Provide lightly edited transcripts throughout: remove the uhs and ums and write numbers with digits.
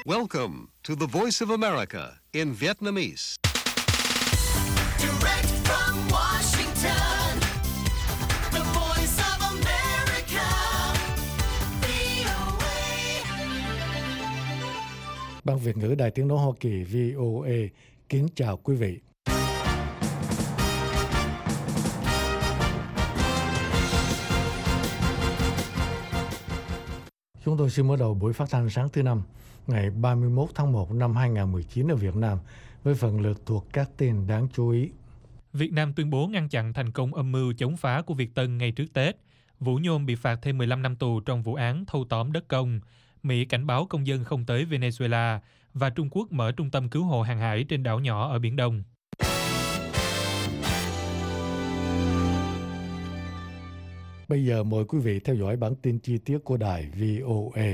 Welcome to the Voice of America in Vietnamese. Direct from Washington, the Voice of America, VOA. Ban Việt ngữ Đài Tiếng nói Hoa Kỳ VOA kính chào quý vị. Chúng tôi xin mở đầu buổi phát thanh sáng thứ Năm, ngày 31 tháng 1 năm 2019 ở Việt Nam, với phần lượt thuộc các tin đáng chú ý. Việt Nam tuyên bố ngăn chặn thành công âm mưu chống phá của Việt Tân ngay trước Tết. Vũ Nhôm bị phạt thêm 15 năm tù trong vụ án thâu tóm đất công. Mỹ cảnh báo công dân không tới Venezuela. Và Trung Quốc mở trung tâm cứu hộ hàng hải trên đảo nhỏ ở Biển Đông. Bây giờ mời quý vị theo dõi bản tin chi tiết của đài VOA.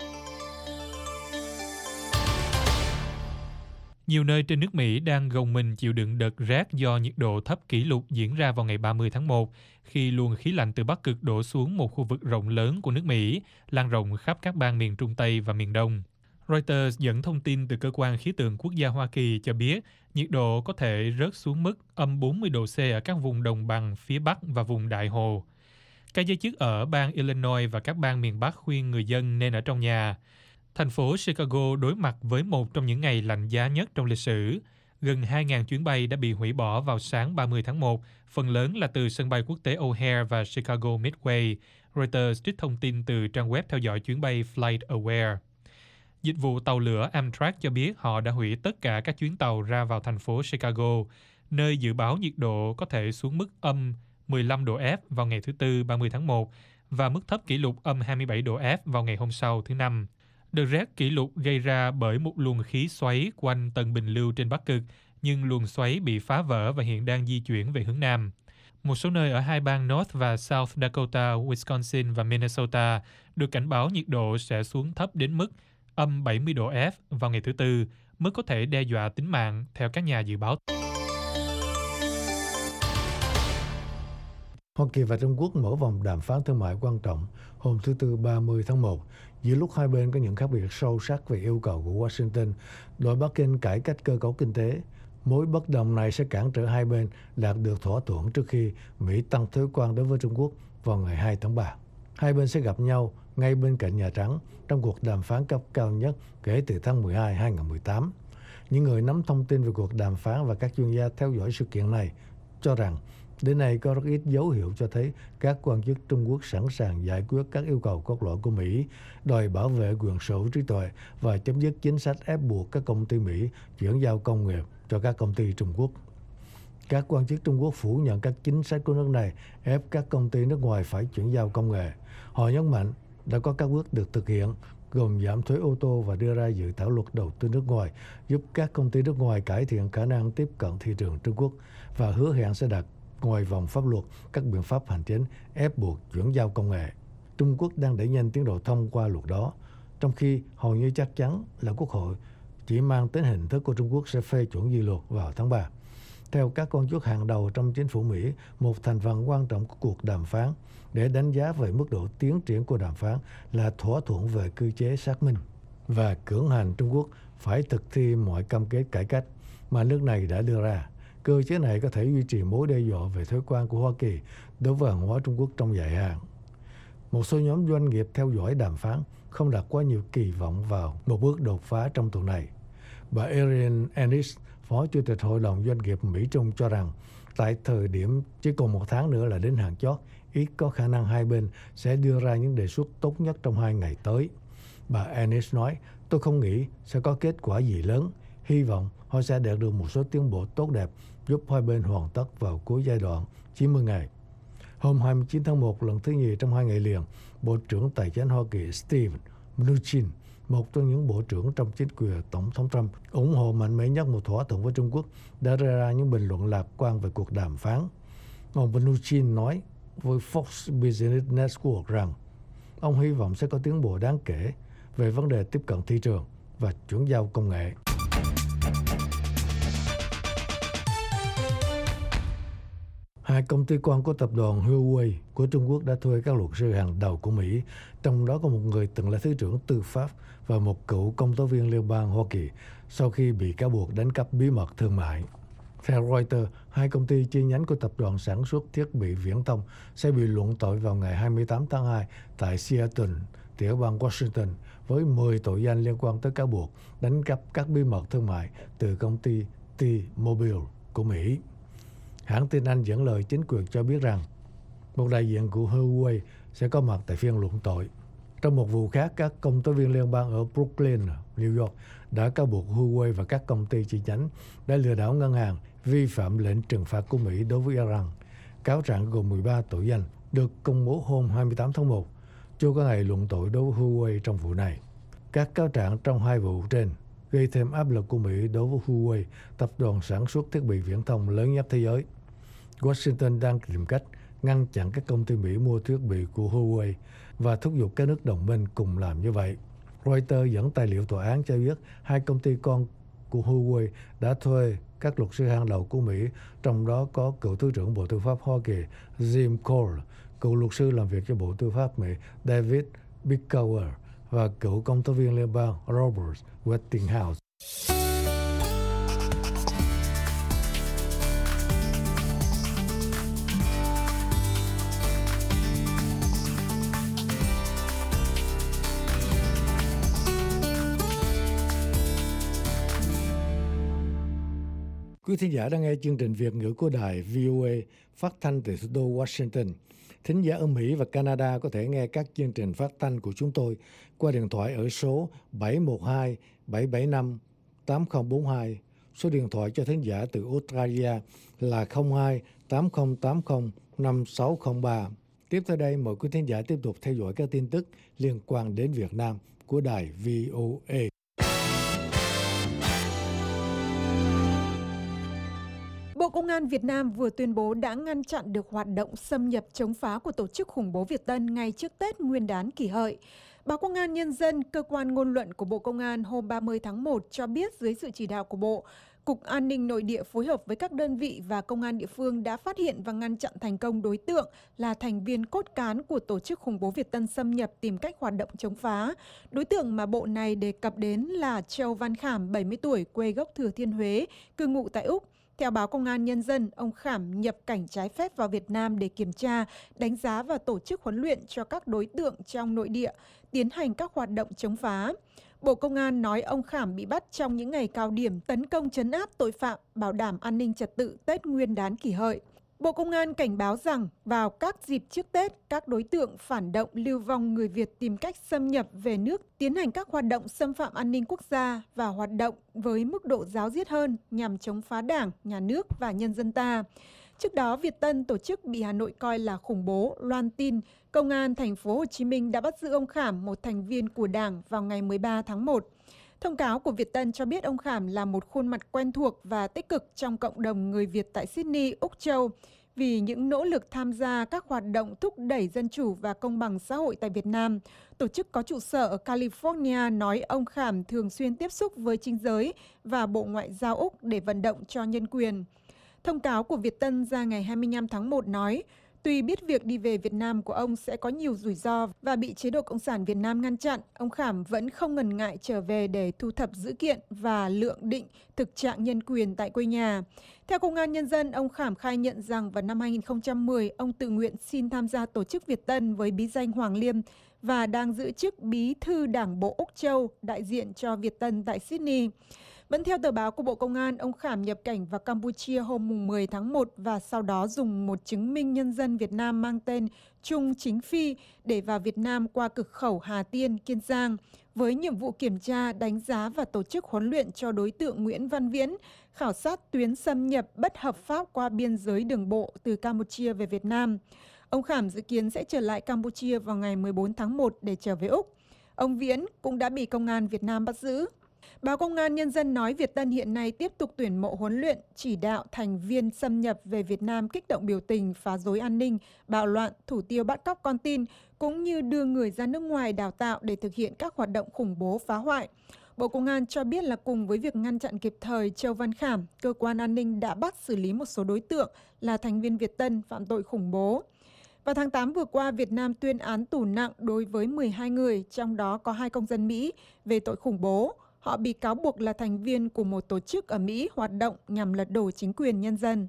Nhiều nơi trên nước Mỹ đang gồng mình chịu đựng đợt rét do nhiệt độ thấp kỷ lục diễn ra vào ngày 30 tháng 1, khi luồng khí lạnh từ Bắc Cực đổ xuống một khu vực rộng lớn của nước Mỹ, lan rộng khắp các bang miền Trung Tây và miền Đông. Reuters dẫn thông tin từ Cơ quan Khí tượng Quốc gia Hoa Kỳ cho biết nhiệt độ có thể rớt xuống mức âm 40 độ C ở các vùng đồng bằng phía Bắc và vùng Đại Hồ. Các giới chức ở bang Illinois và các bang miền Bắc khuyên người dân nên ở trong nhà. Thành phố Chicago đối mặt với một trong những ngày lạnh giá nhất trong lịch sử. Gần 2.000 chuyến bay đã bị hủy bỏ vào sáng 30 tháng 1, phần lớn là từ sân bay quốc tế O'Hare và Chicago Midway. Reuters trích thông tin từ trang web theo dõi chuyến bay FlightAware. Dịch vụ tàu lửa Amtrak cho biết họ đã hủy tất cả các chuyến tàu ra vào thành phố Chicago, nơi dự báo nhiệt độ có thể xuống mức âm 15 độ F vào ngày thứ Tư 30 tháng 1 và mức thấp kỷ lục âm 27 độ F vào ngày hôm sau thứ Năm. Đợt rét kỷ lục gây ra bởi một luồng khí xoáy quanh tầng bình lưu trên Bắc Cực, nhưng luồng xoáy bị phá vỡ và hiện đang di chuyển về hướng Nam. Một số nơi ở hai bang North và South Dakota, Wisconsin và Minnesota được cảnh báo nhiệt độ sẽ xuống thấp đến mức âm 70 độ F vào ngày thứ Tư, mức có thể đe dọa tính mạng theo các nhà dự báo. Hoa Kỳ và Trung Quốc mở vòng đàm phán thương mại quan trọng hôm thứ Tư 30 tháng 1, giữa lúc hai bên có những khác biệt sâu sắc về yêu cầu của Washington đòi Bắc Kinh cải cách cơ cấu kinh tế. Mối bất đồng này sẽ cản trở hai bên đạt được thỏa thuận trước khi Mỹ tăng thuế quan đối với Trung Quốc vào ngày 2 tháng 3. Hai bên sẽ gặp nhau ngay bên cạnh Nhà Trắng trong cuộc đàm phán cấp cao nhất kể từ tháng 12 2018. Những người nắm thông tin về cuộc đàm phán và các chuyên gia theo dõi sự kiện này cho rằng đến nay có rất ít dấu hiệu cho thấy các quan chức Trung Quốc sẵn sàng giải quyết các yêu cầu cốt lõi của Mỹ, đòi bảo vệ quyền sở hữu trí tuệ và chấm dứt chính sách ép buộc các công ty Mỹ chuyển giao công nghệ cho các công ty Trung Quốc. Các quan chức Trung Quốc phủ nhận các chính sách của nước này ép các công ty nước ngoài phải chuyển giao công nghệ. Họ nhấn mạnh đã có các bước được thực hiện, gồm giảm thuế ô tô và đưa ra dự thảo luật đầu tư nước ngoài, giúp các công ty nước ngoài cải thiện khả năng tiếp cận thị trường Trung Quốc và hứa hẹn sẽ đặt ngoài vòng pháp luật các biện pháp hành chính ép buộc chuyển giao công nghệ. Trung Quốc đang đẩy nhanh tiến độ thông qua luật đó, trong khi hầu như chắc chắn là Quốc hội chỉ mang tính hình thức của Trung Quốc sẽ phê chuẩn dự luật vào tháng 3. Theo các quan chức hàng đầu trong chính phủ Mỹ, một thành phần quan trọng của cuộc đàm phán để đánh giá về mức độ tiến triển của đàm phán là thỏa thuận về cơ chế xác minh và cưỡng hành Trung Quốc phải thực thi mọi cam kết cải cách mà nước này đã đưa ra. Cơ chế này có thể duy trì mối đe dọa về thuế quan của Hoa Kỳ đối với hàng hóa Trung Quốc trong dài hạn. Một số nhóm doanh nghiệp theo dõi đàm phán không đặt quá nhiều kỳ vọng vào một bước đột phá trong tuần này. Bà Erin Ennis, Phó Chủ tịch Hội đồng Doanh nghiệp Mỹ-Trung cho rằng tại thời điểm chỉ còn một tháng nữa là đến hạn chót, ít có khả năng hai bên sẽ đưa ra những đề xuất tốt nhất trong 2 ngày tới. Bà Ennis nói, tôi không nghĩ sẽ có kết quả gì lớn. Hy vọng họ sẽ đạt được một số tiến bộ tốt đẹp giúp hai bên hoàn tất vào cuối giai đoạn 90 ngày. Hôm 29 tháng 1, lần thứ nhì trong 2 ngày liền, Bộ trưởng Tài chính Hoa Kỳ Steve Mnuchin, một trong những bộ trưởng trong chính quyền Tổng thống Trump, ủng hộ mạnh mẽ nhất một thỏa thuận với Trung Quốc, đã đưa ra những bình luận lạc quan về cuộc đàm phán. Ông Mnuchin nói với Fox Business Network rằng ông hy vọng sẽ có tiến bộ đáng kể về vấn đề tiếp cận thị trường và chuyển giao công nghệ. Hai công ty con của tập đoàn Huawei của Trung Quốc đã thuê các luật sư hàng đầu của Mỹ trong đó có một người từng là Thứ trưởng Tư pháp và một cựu công tố viên liên bang Hoa Kỳ sau khi bị cáo buộc đánh cắp bí mật thương mại. Theo Reuters, hai công ty chi nhánh của tập đoàn sản xuất thiết bị viễn thông sẽ bị luận tội vào ngày 28 tháng 2 tại Seattle, tiểu bang Washington, với 10 tội danh liên quan tới cáo buộc đánh cắp các bí mật thương mại từ công ty T-Mobile của Mỹ. Hãng tin Anh dẫn lời chính quyền cho biết rằng một đại diện của Huawei sẽ có mặt tại phiên luận tội. Trong một vụ khác, các công tố viên liên bang ở Brooklyn, New York đã cáo buộc Huawei và các công ty chi nhánh đã lừa đảo ngân hàng, vi phạm lệnh trừng phạt của Mỹ đối với Iran. Cáo trạng gồm 13 tội danh được công bố hôm 28 tháng 1, chưa có ngày luận tội đối với Huawei trong vụ này. Các cáo trạng trong hai vụ trên gây thêm áp lực của Mỹ đối với Huawei, tập đoàn sản xuất thiết bị viễn thông lớn nhất thế giới. Washington đang tìm cách ngăn chặn các công ty Mỹ mua thiết bị của Huawei và thúc giục các nước đồng minh cùng làm như vậy. Reuters dẫn tài liệu tòa án cho biết hai công ty con của Huawei đã thuê các luật sư hàng đầu của Mỹ, trong đó có cựu Thứ trưởng Bộ Tư pháp Hoa Kỳ Jim Cole, cựu luật sư làm việc cho Bộ Tư pháp Mỹ David Bickower và cựu công tố viên liên bang Robert Westinghouse. Quý thính giả đang nghe chương trình Việt ngữ của đài VOA phát thanh từ thủ đô Washington. Thính giả ở Mỹ và Canada có thể nghe các chương trình phát thanh của chúng tôi qua điện thoại ở số 712 775 8042. Số điện thoại cho thính giả từ Australia là 02 8080 5603. Tiếp theo đây, mời quý thính giả tiếp tục theo dõi các tin tức liên quan đến Việt Nam của đài VOA. Bộ Công an Việt Nam vừa tuyên bố đã ngăn chặn được hoạt động xâm nhập chống phá của tổ chức khủng bố Việt Tân ngay trước Tết Nguyên đán Kỷ Hợi. Báo Công an Nhân dân, cơ quan ngôn luận của Bộ Công an hôm 30 tháng 1 cho biết dưới sự chỉ đạo của Bộ, Cục An ninh Nội địa phối hợp với các đơn vị và công an địa phương đã phát hiện và ngăn chặn thành công đối tượng là thành viên cốt cán của tổ chức khủng bố Việt Tân xâm nhập tìm cách hoạt động chống phá. Đối tượng mà Bộ này đề cập đến là Châu Văn Khảm, 70 tuổi, quê gốc Thừa Thiên Huế, cư ngụ tại Úc. Theo báo Công an Nhân dân, ông Khảm nhập cảnh trái phép vào Việt Nam để kiểm tra, đánh giá và tổ chức huấn luyện cho các đối tượng trong nội địa, tiến hành các hoạt động chống phá. Bộ Công an nói ông Khảm bị bắt trong những ngày cao điểm tấn công trấn áp tội phạm, bảo đảm an ninh trật tự Tết Nguyên đán Kỷ Hợi. Bộ Công an cảnh báo rằng vào các dịp trước Tết, các đối tượng phản động lưu vong người Việt tìm cách xâm nhập về nước, tiến hành các hoạt động xâm phạm an ninh quốc gia và hoạt động với mức độ ráo riết hơn nhằm chống phá Đảng, Nhà nước và nhân dân ta. Trước đó, Việt Tân, tổ chức bị Hà Nội coi là khủng bố, loan tin, Công an thành phố Hồ Chí Minh đã bắt giữ ông Khảm, một thành viên của Đảng, vào ngày 13 tháng 1. Thông cáo của Việt Tân cho biết ông Khảm là một khuôn mặt quen thuộc và tích cực trong cộng đồng người Việt tại Sydney, Úc Châu, vì những nỗ lực tham gia các hoạt động thúc đẩy dân chủ và công bằng xã hội tại Việt Nam. Tổ chức có trụ sở ở California nói ông Khảm thường xuyên tiếp xúc với chính giới và Bộ Ngoại giao Úc để vận động cho nhân quyền. Thông cáo của Việt Tân ra ngày 25 tháng 1 nói, tuy biết việc đi về Việt Nam của ông sẽ có nhiều rủi ro và bị chế độ Cộng sản Việt Nam ngăn chặn, ông Khảm vẫn không ngần ngại trở về để thu thập dữ kiện và lượng định thực trạng nhân quyền tại quê nhà. Theo Công an Nhân dân, ông Khảm khai nhận rằng vào năm 2010, ông tự nguyện xin tham gia tổ chức Việt Tân với bí danh Hoàng Liêm và đang giữ chức bí thư Đảng bộ Úc Châu, đại diện cho Việt Tân tại Sydney. Vẫn theo tờ báo của Bộ Công an, ông Khảm nhập cảnh vào Campuchia hôm 10 tháng 1 và sau đó dùng một chứng minh nhân dân Việt Nam mang tên Trung Chính Phi để vào Việt Nam qua cửa khẩu Hà Tiên, Kiên Giang, với nhiệm vụ kiểm tra, đánh giá và tổ chức huấn luyện cho đối tượng Nguyễn Văn Viễn, khảo sát tuyến xâm nhập bất hợp pháp qua biên giới đường bộ từ Campuchia về Việt Nam. Ông Khảm dự kiến sẽ trở lại Campuchia vào ngày 14 tháng 1 để trở về Úc. Ông Viễn cũng đã bị Công an Việt Nam bắt giữ. Báo Công an Nhân dân nói Việt Tân hiện nay tiếp tục tuyển mộ huấn luyện, chỉ đạo thành viên xâm nhập về Việt Nam kích động biểu tình, phá rối an ninh, bạo loạn, thủ tiêu bắt cóc con tin, cũng như đưa người ra nước ngoài đào tạo để thực hiện các hoạt động khủng bố phá hoại. Bộ Công an cho biết là cùng với việc ngăn chặn kịp thời Châu Văn Khảm, cơ quan an ninh đã bắt xử lý một số đối tượng là thành viên Việt Tân phạm tội khủng bố. Vào tháng 8 vừa qua, Việt Nam tuyên án tù nặng đối với 12 người, trong đó có 2 công dân Mỹ, về tội khủng bố. Họ bị cáo buộc là thành viên của một tổ chức ở Mỹ hoạt động nhằm lật đổ chính quyền nhân dân.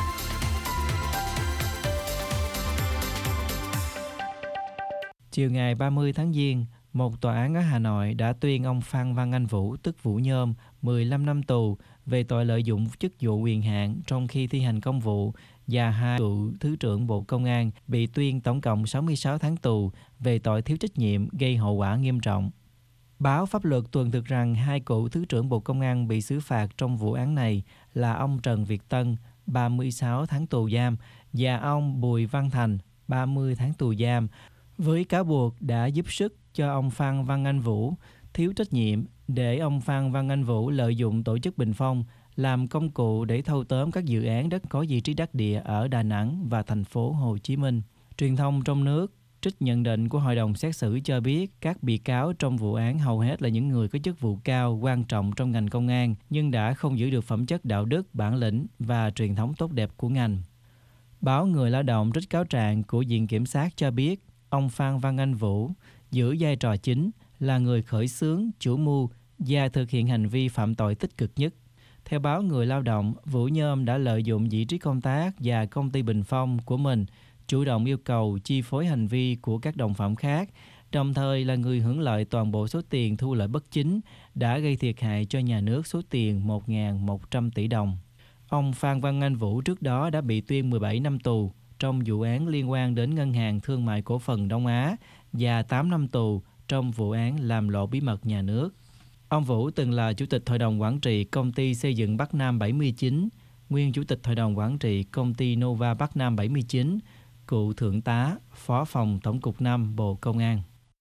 Chiều ngày 30 tháng Giêng, một tòa án ở Hà Nội đã tuyên ông Phan Văn Anh Vũ, tức Vũ Nhôm, 15 năm tù về tội lợi dụng chức vụ quyền hạn trong khi thi hành công vụ, và 2 cựu Thứ trưởng Bộ Công an bị tuyên tổng cộng 66 tháng tù về tội thiếu trách nhiệm gây hậu quả nghiêm trọng. Báo Pháp luật tuần thực rằng 2 cựu Thứ trưởng Bộ Công an bị xử phạt trong vụ án này là ông Trần Việt Tân, 36 tháng tù giam, và ông Bùi Văn Thành, 30 tháng tù giam, với cáo buộc đã giúp sức cho ông Phan Văn Anh Vũ thiếu trách nhiệm để ông Phan Văn Anh Vũ lợi dụng tổ chức Bình Phong làm công cụ để thâu tóm các dự án đất có vị trí đắc địa ở Đà Nẵng và thành phố Hồ Chí Minh. Truyền thông trong nước trích nhận định của hội đồng xét xử cho biết các bị cáo trong vụ án hầu hết là những người có chức vụ cao, quan trọng trong ngành công an nhưng đã không giữ được phẩm chất đạo đức, bản lĩnh và truyền thống tốt đẹp của ngành. Báo Người Lao động trích cáo trạng của Viện Kiểm sát cho biết ông Phan Văn Anh Vũ giữ vai trò chính là người khởi xướng, chủ mưu và thực hiện hành vi phạm tội tích cực nhất. Theo báo Người Lao động, Vũ Nhôm đã lợi dụng vị trí công tác và công ty Bình Phong của mình, chủ động yêu cầu chi phối hành vi của các đồng phạm khác, đồng thời là người hưởng lợi toàn bộ số tiền thu lợi bất chính, đã gây thiệt hại cho nhà nước số tiền 1.100 tỷ đồng. Ông Phan Văn Anh Vũ trước đó đã bị tuyên 17 năm tù trong vụ án liên quan đến Ngân hàng Thương mại Cổ phần Đông Á và 8 năm tù trong vụ án làm lộ bí mật nhà nước. Ông Vũ từng là Chủ tịch Hội đồng Quản trị Công ty Xây dựng Bắc Nam 79, nguyên Chủ tịch Hội đồng Quản trị Công ty Nova Bắc Nam 79, cựu Thượng tá, Phó phòng Tổng cục 5 Bộ Công an.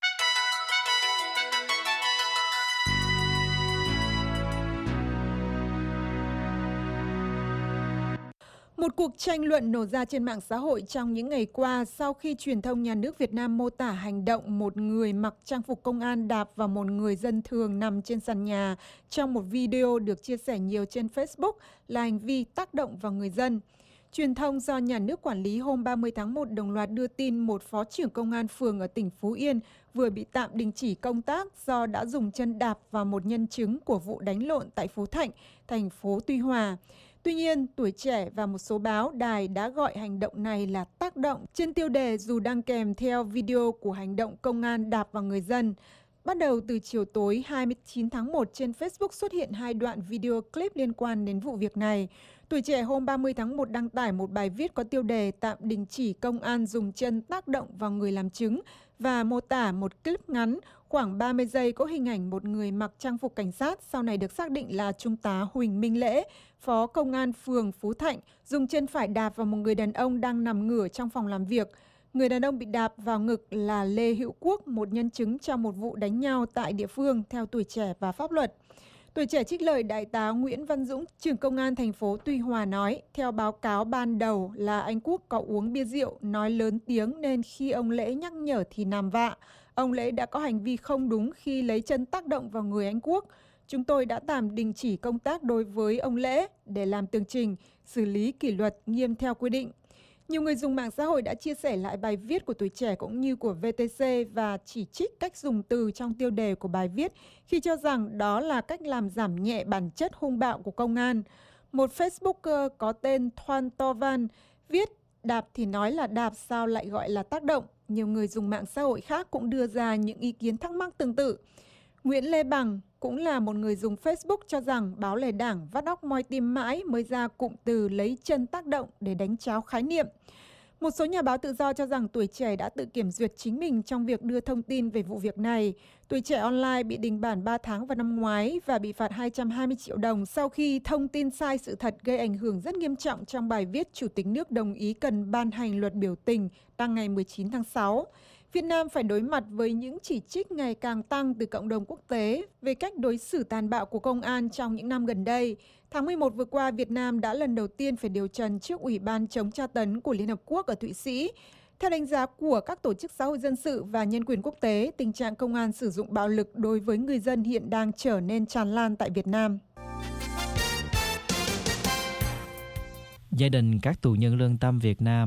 Một cuộc tranh luận nổ ra trên mạng xã hội trong những ngày qua sau khi truyền thông nhà nước Việt Nam mô tả hành động một người mặc trang phục công an đạp vào một người dân thường nằm trên sàn nhà trong một video được chia sẻ nhiều trên Facebook là hành vi tác động vào người dân. Truyền thông do nhà nước quản lý hôm 30 tháng 1 đồng loạt đưa tin một phó trưởng công an phường ở tỉnh Phú Yên vừa bị tạm đình chỉ công tác do đã dùng chân đạp vào một nhân chứng của vụ đánh lộn tại Phú Thạnh, thành phố Tuy Hòa. Tuy nhiên, Tuổi Trẻ và một số báo đài đã gọi hành động này là tác động trên tiêu đề dù đang kèm theo video của hành động công an đạp vào người dân. Bắt đầu từ chiều tối 29 tháng 1 trên Facebook xuất hiện 2 đoạn video clip liên quan đến vụ việc này. Tuổi Trẻ hôm 30 tháng 1 đăng tải một bài viết có tiêu đề tạm đình chỉ công an dùng chân tác động vào người làm chứng và mô tả một clip ngắn khoảng 30 giây có hình ảnh một người mặc trang phục cảnh sát, sau này được xác định là Trung tá Huỳnh Minh Lễ, phó công an phường Phú Thạnh, dùng chân phải đạp vào một người đàn ông đang nằm ngửa trong phòng làm việc. Người đàn ông bị đạp vào ngực là Lê Hữu Quốc, một nhân chứng trong một vụ đánh nhau tại địa phương, theo Tuổi Trẻ và pháp luật. Tuổi Trẻ trích lời Đại tá Nguyễn Văn Dũng, trưởng công an thành phố Tuy Hòa nói, theo báo cáo ban đầu là anh Quốc có uống bia rượu, nói lớn tiếng nên khi ông Lễ nhắc nhở thì nằm vạ. Ông Lễ đã có hành vi không đúng khi lấy chân tác động vào người anh Quốc. Chúng tôi đã tạm đình chỉ công tác đối với ông Lễ để làm tường trình, xử lý kỷ luật nghiêm theo quy định. Nhiều người dùng mạng xã hội đã chia sẻ lại bài viết của Tuổi Trẻ cũng như của VTC và chỉ trích cách dùng từ trong tiêu đề của bài viết khi cho rằng đó là cách làm giảm nhẹ bản chất hung bạo của công an. Một Facebooker có tên Thoan To Van viết đạp thì nói là đạp sao lại gọi là tác động. Nhiều người dùng mạng xã hội khác cũng đưa ra những ý kiến thắc mắc tương tự. Nguyễn Lê Bằng cũng là một người dùng Facebook cho rằng báo Lề Đảng vắt óc moi tim mãi mới ra cụm từ lấy chân tác động để đánh tráo khái niệm. Một số nhà báo tự do cho rằng Tuổi Trẻ đã tự kiểm duyệt chính mình trong việc đưa thông tin về vụ việc này. Tuổi Trẻ Online bị đình bản 3 tháng vào năm ngoái và bị phạt 220 triệu đồng sau khi thông tin sai sự thật gây ảnh hưởng rất nghiêm trọng trong bài viết Chủ tịch nước đồng ý cần ban hành luật biểu tình đăng ngày 19 tháng 6. Việt Nam phải đối mặt với những chỉ trích ngày càng tăng từ cộng đồng quốc tế về cách đối xử tàn bạo của công an trong những năm gần đây. Tháng 11 vừa qua, Việt Nam đã lần đầu tiên phải điều trần trước Ủy ban chống tra tấn của Liên Hợp Quốc ở Thụy Sĩ. Theo đánh giá của các tổ chức xã hội dân sự và nhân quyền quốc tế, tình trạng công an sử dụng bạo lực đối với người dân hiện đang trở nên tràn lan tại Việt Nam. Gia đình các tù nhân lương tâm Việt Nam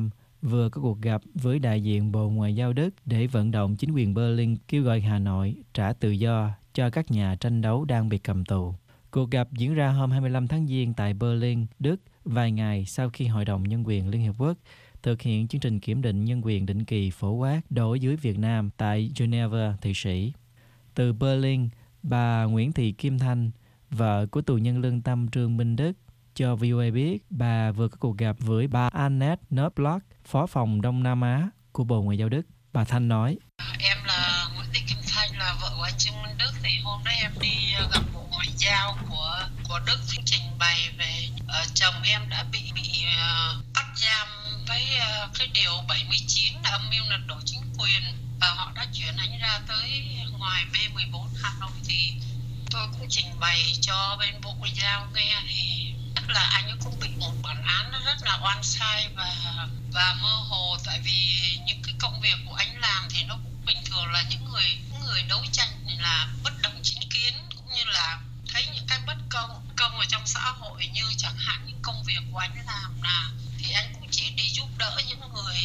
vừa có cuộc gặp với đại diện Bộ Ngoại giao Đức để vận động chính quyền Berlin kêu gọi Hà Nội trả tự do cho các nhà tranh đấu đang bị cầm tù. Cuộc gặp diễn ra hôm 25 tháng Giêng tại Berlin, Đức, vài ngày sau khi Hội đồng Nhân quyền Liên Hiệp Quốc thực hiện chương trình kiểm định nhân quyền định kỳ phổ quát đối với Việt Nam tại Geneva, Thụy Sĩ. Từ Berlin, bà Nguyễn Thị Kim Thanh, vợ của tù nhân lương tâm Trương Minh Đức, cho VOA biết bà vừa có cuộc gặp với bà Annette Knobloch, Phó phòng Đông Nam Á của Bộ Ngoại giao Đức. Bà Thanh nói: Em là Nguyễn Thị Kim Thanh, là vợ của anh Trương Minh Đức. Thì hôm nay em đi gặp Bộ Ngoại giao của Đức, trình bày về chồng em đã bị bắt giam với cái điều 79 là âm mưu lật đổ chính quyền, và họ đã chuyển anh ra tới ngoài B14 Hà Nội. Thì tôi cũng trình bày cho bên Bộ Ngoại giao nghe, thì tức là anh ấy cũng bị một bản án nó rất là oan sai và mơ hồ, tại vì những cái công việc của anh làm thì nó cũng bình thường là những người đấu tranh là bất đồng chính kiến, cũng như là thấy những cái bất công ở trong xã hội, như chẳng hạn những công việc của anh làm là thì anh cũng chỉ đi giúp đỡ những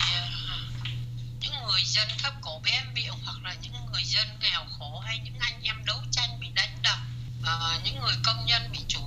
người dân thấp cổ bé miệng, hoặc là những người dân nghèo khổ, hay những anh em đấu tranh bị đánh đập, những người công nhân bị chủ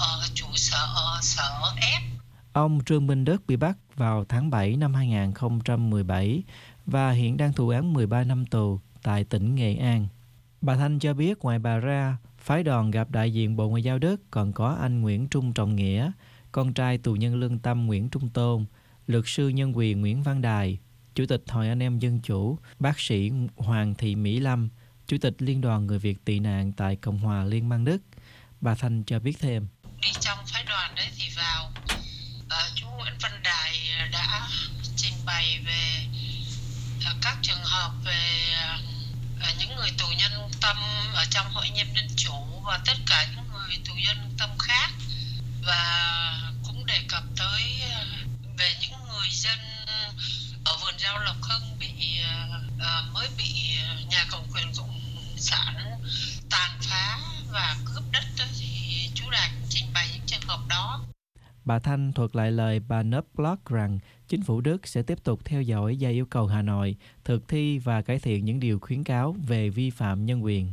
sở ép. Ông Trương Minh Đức bị bắt vào tháng 7 năm 2017 và hiện đang thụ án 13 năm tù tại tỉnh Nghệ An. Bà Thanh cho biết ngoài bà ra, phái đoàn gặp đại diện Bộ Ngoại giao Đức còn có anh Nguyễn Trung Trọng Nghĩa, con trai tù nhân lương tâm Nguyễn Trung Tôn, luật sư nhân quyền Nguyễn Văn Đài, Chủ tịch Hội Anh em Dân Chủ, bác sĩ Hoàng Thị Mỹ Lâm, Chủ tịch Liên đoàn Người Việt tị nạn tại Cộng hòa Liên bang Đức. Bà Thanh cho biết thêm: Đi trong phái đoàn đấy thì vào chú Nguyễn Văn Đài đã trình bày về các trường hợp về những người tù nhân lương tâm ở trong Hội Anh em Dân Chủ và tất cả những người tù nhân lương tâm khác, và cũng đề cập tới về những người dân ở vườn rau Lộc Hưng mới bị nhà cầm quyền cộng sản tàn phá và cướp đất đó, thì chú Đài cũng trình bày những trường hợp đó. Bà Thanh thuật lại lời bà Knobloch rằng chính phủ Đức sẽ tiếp tục theo dõi và yêu cầu Hà Nội thực thi và cải thiện những điều khuyến cáo về vi phạm nhân quyền.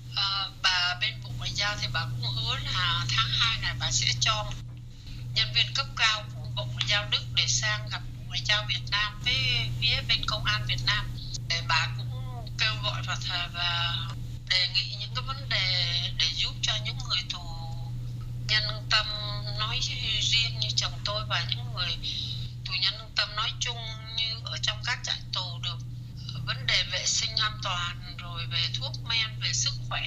Bà bên Bộ Ngoại giao thì bà cũng hứa là tháng 2 này bà sẽ cho nhân viên cấp cao của Bộ Ngoại giao Đức để sang gặp Bộ Ngoại giao Việt Nam với phía bên Công an Việt Nam. Để bà cũng kêu gọi và đề nghị những cái vấn đề để giúp cho những người tù nhân lương tâm nói riêng như chồng tôi và những người tù nhân lương tâm nói chung, như ở trong các trại tù, được vấn đề vệ sinh an toàn, rồi về thuốc men, về sức khỏe.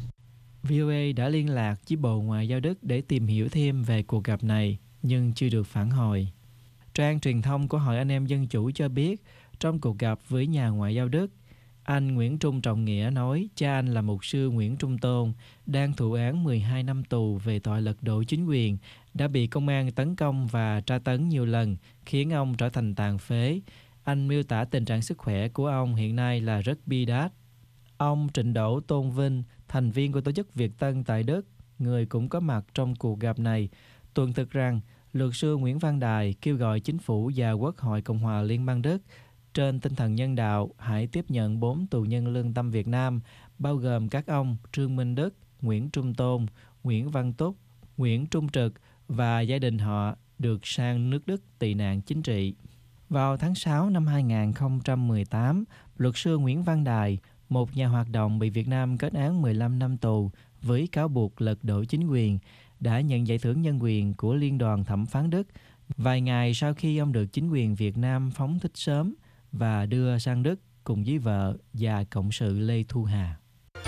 VOA đã liên lạc với Bộ Ngoại giao Đức để tìm hiểu thêm về cuộc gặp này, nhưng chưa được phản hồi. Trang truyền thông của Hội Anh em Dân Chủ cho biết, trong cuộc gặp với nhà ngoại giao Đức, anh Nguyễn Trung Trọng Nghĩa nói cha anh là mục sư Nguyễn Trung Tôn, đang thụ án 12 năm tù về tội lật đổ chính quyền, đã bị công an tấn công và tra tấn nhiều lần, khiến ông trở thành tàn phế. Anh miêu tả tình trạng sức khỏe của ông hiện nay là rất bi đát. Ông Trịnh Đỗ Tôn Vinh, thành viên của tổ chức Việt Tân tại Đức, người cũng có mặt trong cuộc gặp này, tuần thực rằng luật sư Nguyễn Văn Đài kêu gọi chính phủ và Quốc hội Cộng hòa Liên bang Đức trên tinh thần nhân đạo hãy tiếp nhận 4 tù nhân lương tâm Việt Nam, bao gồm các ông Trương Minh Đức, Nguyễn Trung Tôn, Nguyễn Văn Túc, Nguyễn Trung Trực và gia đình họ được sang nước Đức tị nạn chính trị. Vào tháng 6 năm 2018, luật sư Nguyễn Văn Đài, một nhà hoạt động bị Việt Nam kết án 15 năm tù với cáo buộc lật đổ chính quyền, đã nhận giải thưởng nhân quyền của Liên đoàn Thẩm phán Đức vài ngày sau khi ông được chính quyền Việt Nam phóng thích sớm và đưa sang Đức cùng với vợ và cộng sự Lê Thu Hà.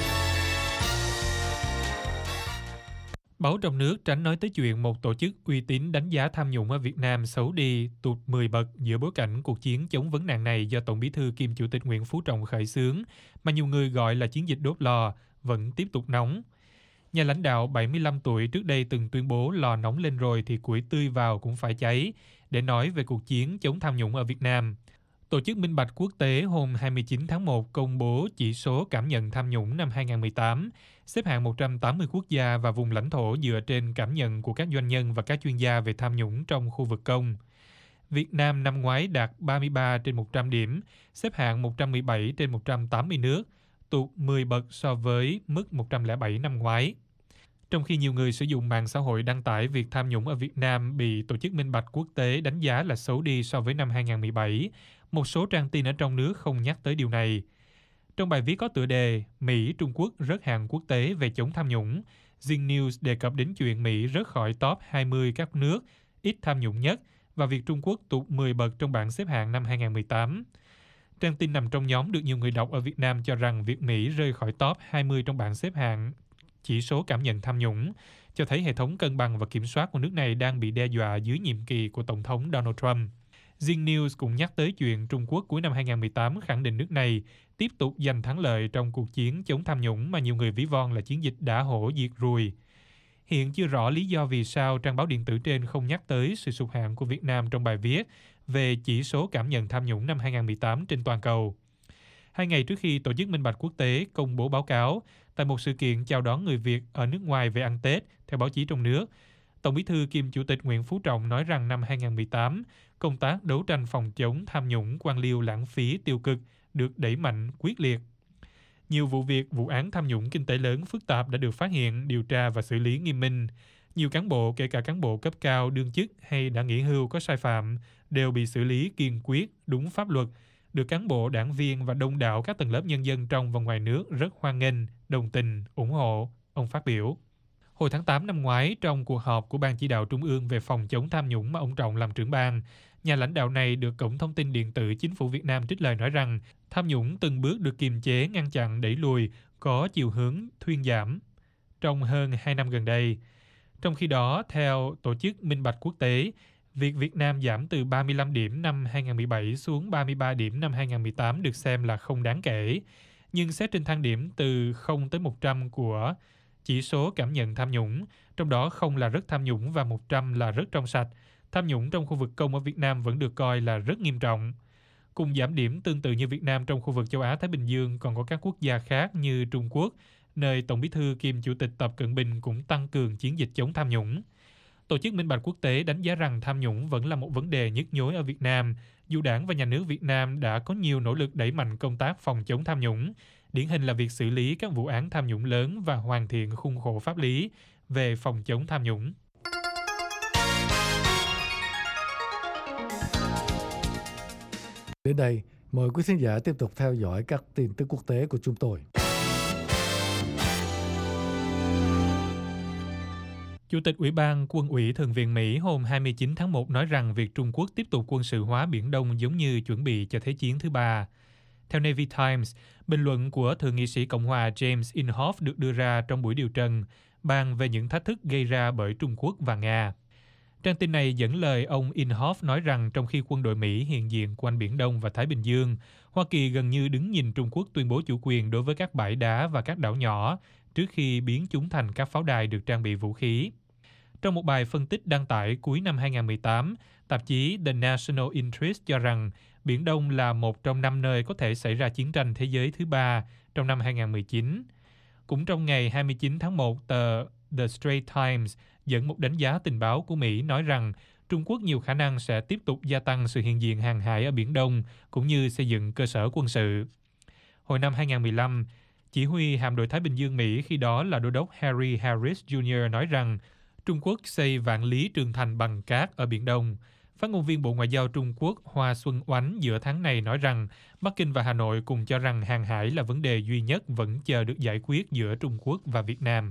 Báo trong nước tránh nói tới chuyện một tổ chức uy tín đánh giá tham nhũng ở Việt Nam xấu đi, tụt 10 bậc giữa bối cảnh cuộc chiến chống vấn nạn này do Tổng Bí thư kiêm Chủ tịch Nguyễn Phú Trọng khởi xướng, mà nhiều người gọi là chiến dịch đốt lò, vẫn tiếp tục nóng. Nhà lãnh đạo 75 tuổi trước đây từng tuyên bố lò nóng lên rồi thì củi tươi vào cũng phải cháy, để nói về cuộc chiến chống tham nhũng ở Việt Nam. Tổ chức Minh bạch Quốc tế hôm 29 tháng 1 công bố chỉ số cảm nhận tham nhũng năm 2018, xếp hạng 180 quốc gia và vùng lãnh thổ dựa trên cảm nhận của các doanh nhân và các chuyên gia về tham nhũng trong khu vực công. Việt Nam năm ngoái đạt 33 trên 100 điểm, xếp hạng 117 trên 180 nước, tụt 10 bậc so với mức 107 năm ngoái. Trong khi nhiều người sử dụng mạng xã hội đăng tải việc tham nhũng ở Việt Nam bị Tổ chức Minh bạch Quốc tế đánh giá là xấu đi so với năm 2017, một số trang tin ở trong nước không nhắc tới điều này. Trong bài viết có tựa đề Mỹ, Trung Quốc rớt hạng quốc tế về chống tham nhũng, Zing News đề cập đến chuyện Mỹ rớt khỏi top 20 các nước ít tham nhũng nhất và việc Trung Quốc tụt 10 bậc trong bảng xếp hạng năm 2018. Trang tin nằm trong nhóm được nhiều người đọc ở Việt Nam cho rằng việc Mỹ rơi khỏi top 20 trong bảng xếp hạng chỉ số cảm nhận tham nhũng, cho thấy hệ thống cân bằng và kiểm soát của nước này đang bị đe dọa dưới nhiệm kỳ của Tổng thống Donald Trump. Zing News cũng nhắc tới chuyện Trung Quốc cuối năm 2018 khẳng định nước này tiếp tục giành thắng lợi trong cuộc chiến chống tham nhũng mà nhiều người ví von là chiến dịch đã hổ diệt ruồi. Hiện chưa rõ lý do vì sao trang báo điện tử trên không nhắc tới sự sụt hạng của Việt Nam trong bài viết về chỉ số cảm nhận tham nhũng năm 2018 trên toàn cầu. 2 ngày trước khi Tổ chức Minh bạch Quốc tế công bố báo cáo tại một sự kiện chào đón người Việt ở nước ngoài về ăn Tết, theo báo chí trong nước, Tổng Bí thư kiêm Chủ tịch Nguyễn Phú Trọng nói rằng năm 2018, công tác đấu tranh phòng chống tham nhũng, quan liêu, lãng phí, tiêu cực được đẩy mạnh quyết liệt. Nhiều vụ án tham nhũng kinh tế lớn phức tạp đã được phát hiện, điều tra và xử lý nghiêm minh. Nhiều cán bộ, kể cả cán bộ cấp cao, đương chức hay đã nghỉ hưu có sai phạm, đều bị xử lý kiên quyết, đúng pháp luật, được cán bộ, đảng viên và đông đảo các tầng lớp nhân dân trong và ngoài nước rất hoan nghênh, đồng tình, ủng hộ, ông phát biểu. Hồi tháng 8 năm ngoái, trong cuộc họp của Ban Chỉ đạo Trung ương về phòng chống tham nhũng mà ông Trọng làm trưởng ban, nhà lãnh đạo này được Cổng Thông tin Điện tử Chính phủ Việt Nam trích lời nói rằng tham nhũng từng bước được kiềm chế, ngăn chặn, đẩy lùi, có chiều hướng thuyên giảm trong hơn 2 năm gần đây. Trong khi đó, theo Tổ chức Minh bạch Quốc tế, việc Việt Nam giảm từ 35 điểm năm 2017 xuống 33 điểm năm 2018 được xem là không đáng kể. Nhưng xét trên thang điểm từ 0 tới 100 của chỉ số cảm nhận tham nhũng, trong đó 0 là rất tham nhũng và 100 là rất trong sạch, tham nhũng trong khu vực công ở Việt Nam vẫn được coi là rất nghiêm trọng. Cùng giảm điểm tương tự như Việt Nam trong khu vực châu Á-Thái Bình Dương còn có các quốc gia khác như Trung Quốc, nơi Tổng Bí thư kiêm Chủ tịch Tập Cận Bình cũng tăng cường chiến dịch chống tham nhũng. Tổ chức Minh bạch Quốc tế đánh giá rằng tham nhũng vẫn là một vấn đề nhức nhối ở Việt Nam, dù Đảng và Nhà nước Việt Nam đã có nhiều nỗ lực đẩy mạnh công tác phòng chống tham nhũng, điển hình là việc xử lý các vụ án tham nhũng lớn và hoàn thiện khung khổ pháp lý về phòng chống tham nhũng. Đến đây, mời quý khán giả tiếp tục theo dõi các tin tức quốc tế của chúng tôi. Chủ tịch Ủy ban Quân ủy Thượng viện Mỹ hôm 29 tháng 1 nói rằng việc Trung Quốc tiếp tục quân sự hóa Biển Đông giống như chuẩn bị cho Thế chiến thứ ba. Theo Navy Times, bình luận của Thượng nghị sĩ Cộng hòa James Inhofe được đưa ra trong buổi điều trần, bàn về những thách thức gây ra bởi Trung Quốc và Nga. Trang tin này dẫn lời ông Inhofe nói rằng trong khi quân đội Mỹ hiện diện quanh Biển Đông và Thái Bình Dương, Hoa Kỳ gần như đứng nhìn Trung Quốc tuyên bố chủ quyền đối với các bãi đá và các đảo nhỏ trước khi biến chúng thành các pháo đài được trang bị vũ khí. Trong một bài phân tích đăng tải cuối năm 2018, tạp chí The National Interest cho rằng Biển Đông là một trong 5 nơi có thể xảy ra chiến tranh thế giới thứ ba trong năm 2019. Cũng trong ngày 29 tháng 1, tờ The Straits Times dẫn một đánh giá tình báo của Mỹ nói rằng Trung Quốc nhiều khả năng sẽ tiếp tục gia tăng sự hiện diện hàng hải ở Biển Đông cũng như xây dựng cơ sở quân sự. Hồi năm 2015, chỉ huy hạm đội Thái Bình Dương Mỹ khi đó là Đô đốc Harry Harris Jr. nói rằng Trung Quốc xây vạn lý trường thành bằng cát ở Biển Đông. Phát ngôn viên Bộ Ngoại giao Trung Quốc Hoa Xuân Oánh giữa tháng này nói rằng Bắc Kinh và Hà Nội cùng cho rằng hàng hải là vấn đề duy nhất vẫn chờ được giải quyết giữa Trung Quốc và Việt Nam.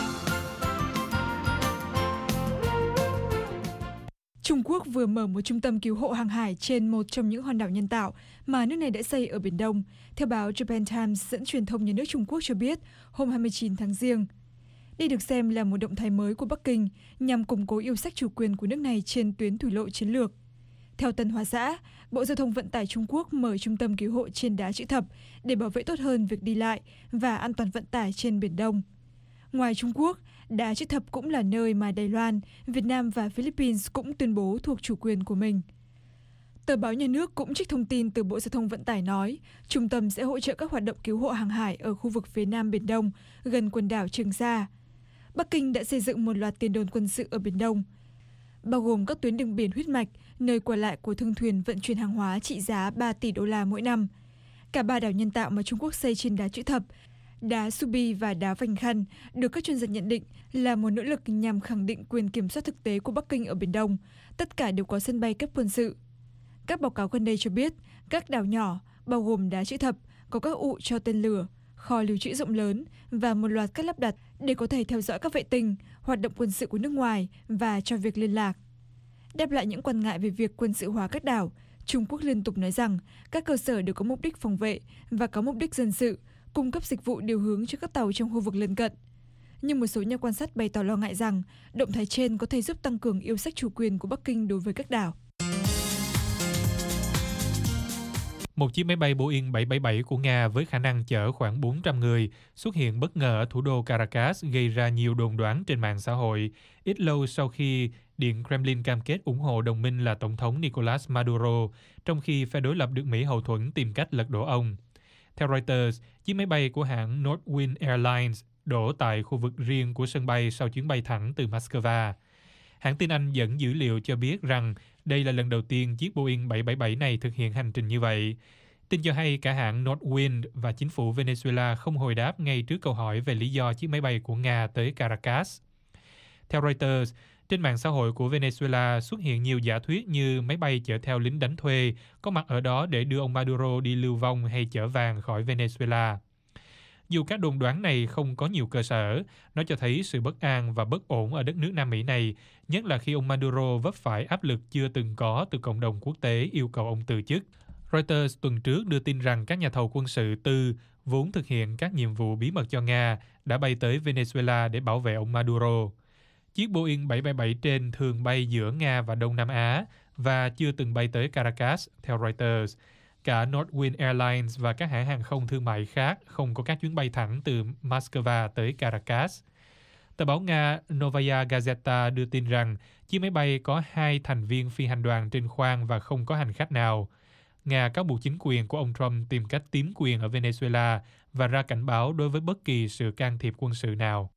Trung Quốc vừa mở một trung tâm cứu hộ hàng hải trên một trong những hòn đảo nhân tạo mà nước này đã xây ở Biển Đông, theo báo Japan Times dẫn truyền thông nhà nước Trung Quốc cho biết hôm 29 tháng Giêng. Đây được xem là một động thái mới của Bắc Kinh nhằm củng cố yêu sách chủ quyền của nước này trên tuyến thủy lộ chiến lược. Theo Tân Hoa Xã, Bộ Giao thông Vận tải Trung Quốc mở trung tâm cứu hộ trên đá chữ thập để bảo vệ tốt hơn việc đi lại và an toàn vận tải trên Biển Đông. Ngoài Trung Quốc, đá chữ thập cũng là nơi mà Đài Loan, Việt Nam và Philippines cũng tuyên bố thuộc chủ quyền của mình. Tờ báo nhà nước cũng trích thông tin từ Bộ Giao thông Vận tải nói, trung tâm sẽ hỗ trợ các hoạt động cứu hộ hàng hải ở khu vực phía Nam Biển Đông, gần quần đảo Trường Sa. Bắc Kinh đã xây dựng một loạt tiền đồn quân sự ở Biển Đông. bao gồm các tuyến đường biển huyết mạch, nơi qua lại của thương thuyền vận chuyển hàng hóa trị giá 3 tỷ đô la mỗi năm. Cả 3 đảo nhân tạo mà Trung Quốc xây trên đá chữ thập, đá Subi và đá Vành Khăn được các chuyên gia nhận định là một nỗ lực nhằm khẳng định quyền kiểm soát thực tế của Bắc Kinh ở Biển Đông. Tất cả đều có sân bay cấp quân sự. Các báo cáo gần đây cho biết, các đảo nhỏ, bao gồm đá chữ thập, có các ụ cho tên lửa, kho lưu trữ rộng lớn và một loạt các lắp đặt để có thể theo dõi các vệ tinh, hoạt động quân sự của nước ngoài và cho việc liên lạc. Đáp lại những quan ngại về việc quân sự hóa các đảo, Trung Quốc liên tục nói rằng các cơ sở đều có mục đích phòng vệ và có mục đích dân sự, cung cấp dịch vụ điều hướng cho các tàu trong khu vực lân cận. Nhưng một số nhà quan sát bày tỏ lo ngại rằng động thái trên có thể giúp tăng cường yêu sách chủ quyền của Bắc Kinh đối với các đảo. Một chiếc máy bay Boeing 777 của Nga với khả năng chở khoảng 400 người xuất hiện bất ngờ ở thủ đô Caracas, gây ra nhiều đồn đoán trên mạng xã hội, ít lâu sau khi Điện Kremlin cam kết ủng hộ đồng minh là Tổng thống Nicolas Maduro, trong khi phe đối lập được Mỹ hậu thuẫn tìm cách lật đổ ông. Theo Reuters, chiếc máy bay của hãng Northwind Airlines đổ tại khu vực riêng của sân bay sau chuyến bay thẳng từ Moscow. Hãng tin Anh dẫn dữ liệu cho biết rằng đây là lần đầu tiên chiếc Boeing 777 này thực hiện hành trình như vậy. Tin cho hay cả hãng Northwind và chính phủ Venezuela không hồi đáp ngay trước câu hỏi về lý do chiếc máy bay của Nga tới Caracas. Theo Reuters, trên mạng xã hội của Venezuela xuất hiện nhiều giả thuyết như máy bay chở theo lính đánh thuê có mặt ở đó để đưa ông Maduro đi lưu vong hay chở vàng khỏi Venezuela. Dù các đồn đoán này không có nhiều cơ sở, nó cho thấy sự bất an và bất ổn ở đất nước Nam Mỹ này, nhất là khi ông Maduro vấp phải áp lực chưa từng có từ cộng đồng quốc tế yêu cầu ông từ chức. Reuters tuần trước đưa tin rằng các nhà thầu quân sự tư vốn thực hiện các nhiệm vụ bí mật cho Nga đã bay tới Venezuela để bảo vệ ông Maduro. Chiếc Boeing 777 trên thường bay giữa Nga và Đông Nam Á và chưa từng bay tới Caracas, theo Reuters. Cả Northwind Airlines và các hãng hàng không thương mại khác không có các chuyến bay thẳng từ Moscow tới Caracas. Tờ báo Nga Novaya Gazeta đưa tin rằng chiếc máy bay có 2 thành viên phi hành đoàn trên khoang và không có hành khách nào. Nga cáo buộc chính quyền của ông Trump tìm cách chiếm quyền ở Venezuela và ra cảnh báo đối với bất kỳ sự can thiệp quân sự nào.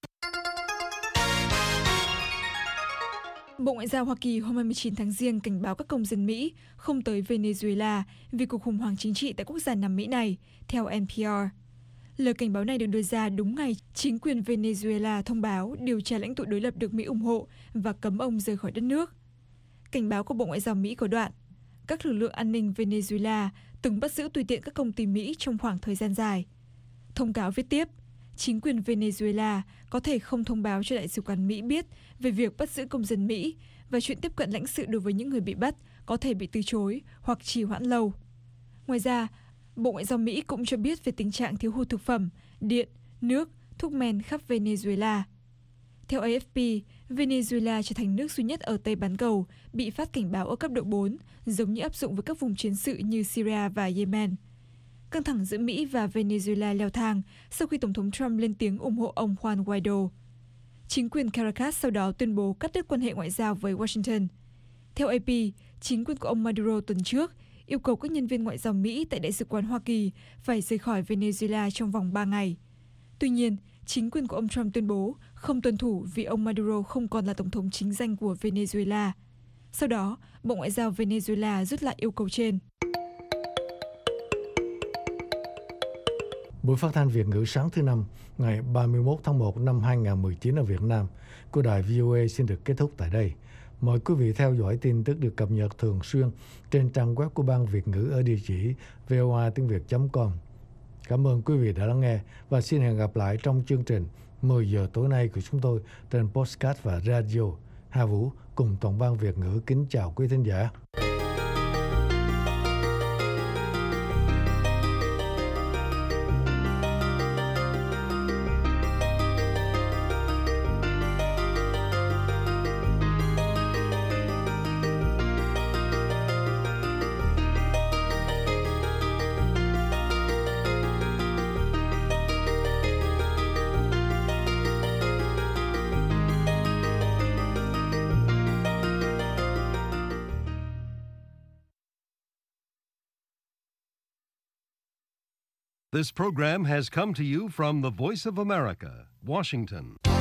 Bộ Ngoại giao Hoa Kỳ hôm 29 tháng Giêng cảnh báo các công dân Mỹ không tới Venezuela vì cuộc khủng hoảng chính trị tại quốc gia Nam Mỹ này, theo NPR. Lời cảnh báo này được đưa ra đúng ngày chính quyền Venezuela thông báo điều tra lãnh tụ đối lập được Mỹ ủng hộ và cấm ông rời khỏi đất nước. Cảnh báo của Bộ Ngoại giao Mỹ có đoạn: các lực lượng an ninh Venezuela từng bắt giữ tùy tiện các công ty Mỹ trong khoảng thời gian dài. Thông cáo viết tiếp, chính quyền Venezuela có thể không thông báo cho Đại sứ quán Mỹ biết về việc bắt giữ công dân Mỹ và chuyện tiếp cận lãnh sự đối với những người bị bắt có thể bị từ chối hoặc trì hoãn lâu. Ngoài ra, Bộ Ngoại giao Mỹ cũng cho biết về tình trạng thiếu hụt thực phẩm, điện, nước, thuốc men khắp Venezuela. Theo AFP, Venezuela trở thành nước duy nhất ở Tây bán cầu bị phát cảnh báo ở cấp độ 4, giống như áp dụng với các vùng chiến sự như Syria và Yemen. Căng thẳng giữa Mỹ và Venezuela leo thang sau khi Tổng thống Trump lên tiếng ủng hộ ông Juan Guaido. Chính quyền Caracas sau đó tuyên bố cắt đứt quan hệ ngoại giao với Washington. Theo AP, chính quyền của ông Maduro tuần trước yêu cầu các nhân viên ngoại giao Mỹ tại Đại sứ quán Hoa Kỳ phải rời khỏi Venezuela trong vòng 3 ngày. Tuy nhiên, chính quyền của ông Trump tuyên bố không tuân thủ vì ông Maduro không còn là tổng thống chính danh của Venezuela. Sau đó, Bộ Ngoại giao Venezuela rút lại yêu cầu trên. Buổi phát thanh Việt ngữ sáng thứ Năm, ngày 31 tháng 1 năm 2019 ở Việt Nam của đài VOA xin được kết thúc tại đây. Mời quý vị theo dõi tin tức được cập nhật thường xuyên trên trang web của Ban Việt ngữ ở địa chỉ voatiengviet.com. Cảm ơn quý vị đã lắng nghe và xin hẹn gặp lại trong chương trình 10 giờ tối nay của chúng tôi trên podcast và radio. Hà Vũ cùng toàn ban Việt ngữ kính chào quý thính giả. This program has come to you from the Voice of America, Washington.